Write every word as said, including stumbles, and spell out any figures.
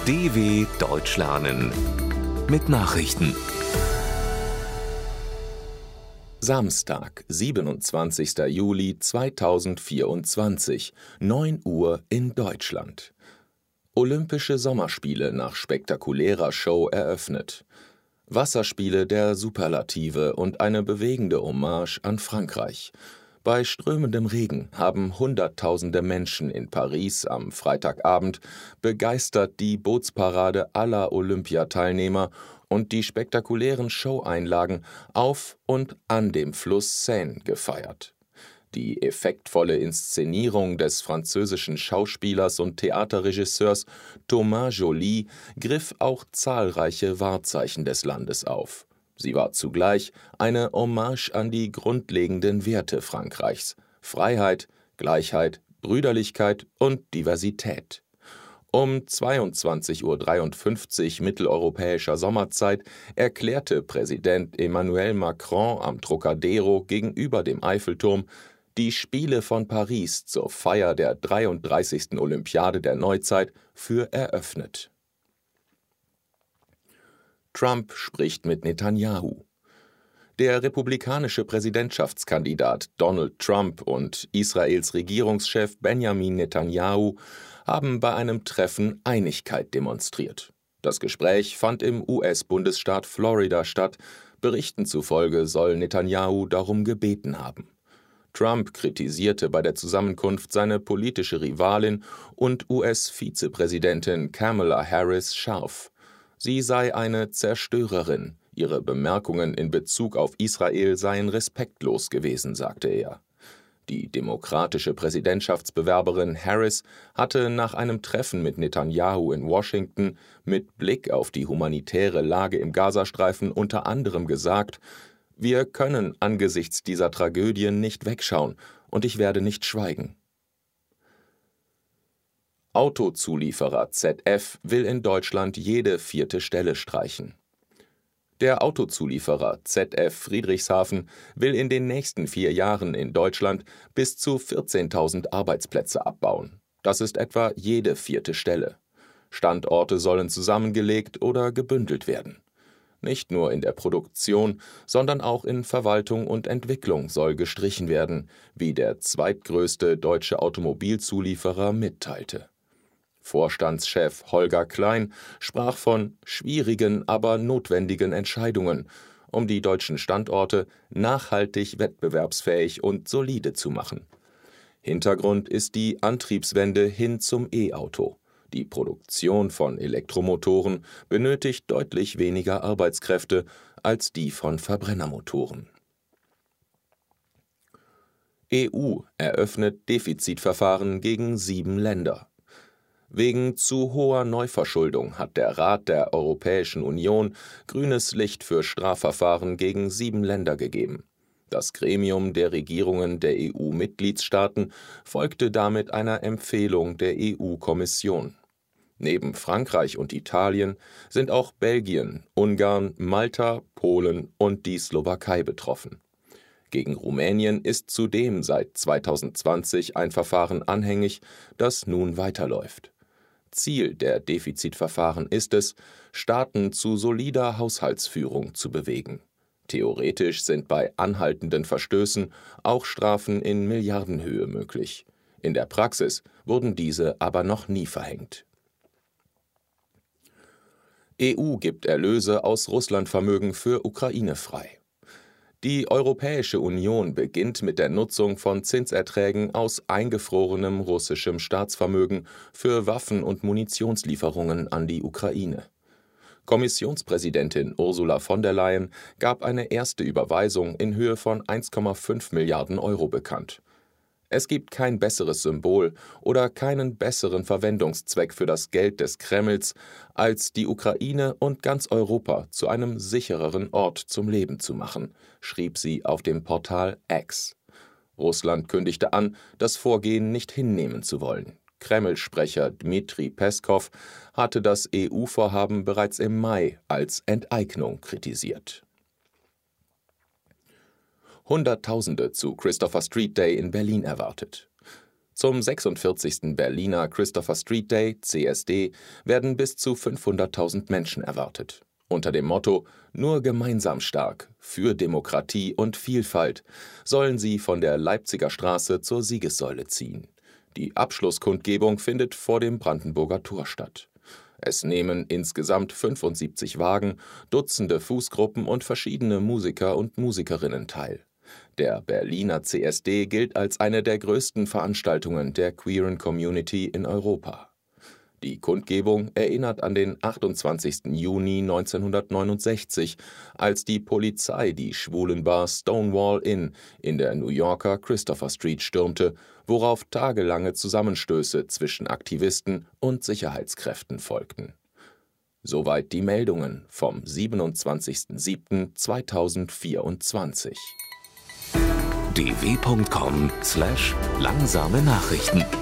D W Deutsch lernen mit Nachrichten. Samstag, siebenundzwanzigster Juli zweitausendvierundzwanzig, neun Uhr in Deutschland. Olympische Sommerspiele nach spektakulärer Show eröffnet. Wasserspiele der Superlative und eine bewegende Hommage an Frankreich. Bei strömendem Regen haben Hunderttausende Menschen in Paris am Freitagabend begeistert die Bootsparade aller Olympiateilnehmer und die spektakulären Showeinlagen auf und an dem Fluss Seine gefeiert. Die effektvolle Inszenierung des französischen Schauspielers und Theaterregisseurs Thomas Joly griff auch zahlreiche Wahrzeichen des Landes auf. Sie war zugleich eine Hommage an die grundlegenden Werte Frankreichs: Freiheit, Gleichheit, Brüderlichkeit und Diversität. Um zweiundzwanzig Uhr dreiundfünfzig mitteleuropäischer Sommerzeit erklärte Präsident Emmanuel Macron am Trocadero gegenüber dem Eiffelturm die Spiele von Paris zur Feier der dreiunddreißigsten Olympiade der Neuzeit für eröffnet. Trump spricht mit Netanyahu. Der republikanische Präsidentschaftskandidat Donald Trump und Israels Regierungschef Benjamin Netanyahu haben bei einem Treffen Einigkeit demonstriert. Das Gespräch fand im U S-Bundesstaat Florida statt. Berichten zufolge soll Netanyahu darum gebeten haben. Trump kritisierte bei der Zusammenkunft seine politische Rivalin und U S-Vizepräsidentin Kamala Harris scharf. Sie sei eine Zerstörerin. Ihre Bemerkungen in Bezug auf Israel seien respektlos gewesen, sagte er. Die demokratische Präsidentschaftsbewerberin Harris hatte nach einem Treffen mit Netanyahu in Washington mit Blick auf die humanitäre Lage im Gazastreifen unter anderem gesagt: Wir können angesichts dieser Tragödie nicht wegschauen, und ich werde nicht schweigen. Autozulieferer Z F will in Deutschland jede vierte Stelle streichen. Der Autozulieferer Z F Friedrichshafen will in den nächsten vier Jahren in Deutschland bis zu vierzehntausend Arbeitsplätze abbauen. Das ist etwa jede vierte Stelle. Standorte sollen zusammengelegt oder gebündelt werden. Nicht nur in der Produktion, sondern auch in Verwaltung und Entwicklung soll gestrichen werden, wie der zweitgrößte deutsche Automobilzulieferer mitteilte. Vorstandschef Holger Klein sprach von schwierigen, aber notwendigen Entscheidungen, um die deutschen Standorte nachhaltig wettbewerbsfähig und solide zu machen. Hintergrund ist die Antriebswende hin zum E-Auto. Die Produktion von Elektromotoren benötigt deutlich weniger Arbeitskräfte als die von Verbrennermotoren. E U eröffnet Defizitverfahren gegen sieben Länder. Wegen zu hoher Neuverschuldung hat der Rat der Europäischen Union grünes Licht für Strafverfahren gegen sieben Länder gegeben. Das Gremium der Regierungen der E U-Mitgliedstaaten folgte damit einer Empfehlung der E U-Kommission. Neben Frankreich und Italien sind auch Belgien, Ungarn, Malta, Polen und die Slowakei betroffen. Gegen Rumänien ist zudem seit zweitausendzwanzig ein Verfahren anhängig, das nun weiterläuft. Ziel der Defizitverfahren ist es, Staaten zu solider Haushaltsführung zu bewegen. Theoretisch sind bei anhaltenden Verstößen auch Strafen in Milliardenhöhe möglich. In der Praxis wurden diese aber noch nie verhängt. E U gibt Erlöse aus Russlandvermögen für Ukraine frei. Die Europäische Union beginnt mit der Nutzung von Zinserträgen aus eingefrorenem russischem Staatsvermögen für Waffen- und Munitionslieferungen an die Ukraine. Kommissionspräsidentin Ursula von der Leyen gab eine erste Überweisung in Höhe von eins Komma fünf Milliarden Euro bekannt. Es gibt kein besseres Symbol oder keinen besseren Verwendungszweck für das Geld des Kremls, als die Ukraine und ganz Europa zu einem sichereren Ort zum Leben zu machen, schrieb sie auf dem Portal X. Russland kündigte an, das Vorgehen nicht hinnehmen zu wollen. Kreml-Sprecher Dmitri Peskow hatte das E U-Vorhaben bereits im Mai als Enteignung kritisiert. Hunderttausende zu Christopher Street Day in Berlin erwartet. Zum sechsundvierzigsten Berliner Christopher Street Day, C S D, werden bis zu fünfhunderttausend Menschen erwartet. Unter dem Motto »Nur gemeinsam stark, für Demokratie und Vielfalt« sollen sie von der Leipziger Straße zur Siegessäule ziehen. Die Abschlusskundgebung findet vor dem Brandenburger Tor statt. Es nehmen insgesamt fünfundsiebzig Wagen, Dutzende Fußgruppen und verschiedene Musiker und Musikerinnen teil. Der Berliner C S D gilt als eine der größten Veranstaltungen der queeren Community in Europa. Die Kundgebung erinnert an den achtundzwanzigsten Juni neunzehnhundertneunundsechzig, als die Polizei die Schwulenbar Stonewall Inn in der New Yorker Christopher Street stürmte, worauf tagelange Zusammenstöße zwischen Aktivisten und Sicherheitskräften folgten. Soweit die Meldungen vom siebenundzwanzigsten siebten zweitausendvierundzwanzig. d w punkt com slash langsame Nachrichten